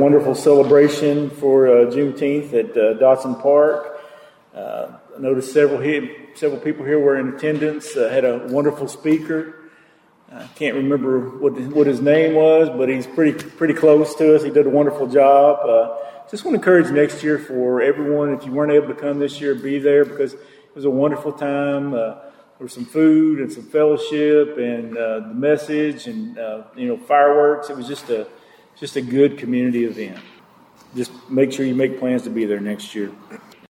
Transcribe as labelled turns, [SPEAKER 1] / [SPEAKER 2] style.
[SPEAKER 1] wonderful celebration for Juneteenth at Dotson Park. I noticed several people here were in attendance. Had a wonderful speaker. I can't remember what his name was, but he's pretty close to us. He did a wonderful job. Just want to encourage next year for everyone, if you weren't able to come this year, be there, because it was a wonderful time. There was some food and some fellowship and the message and fireworks. It was just a good community event. Just make sure you make plans to be there next year.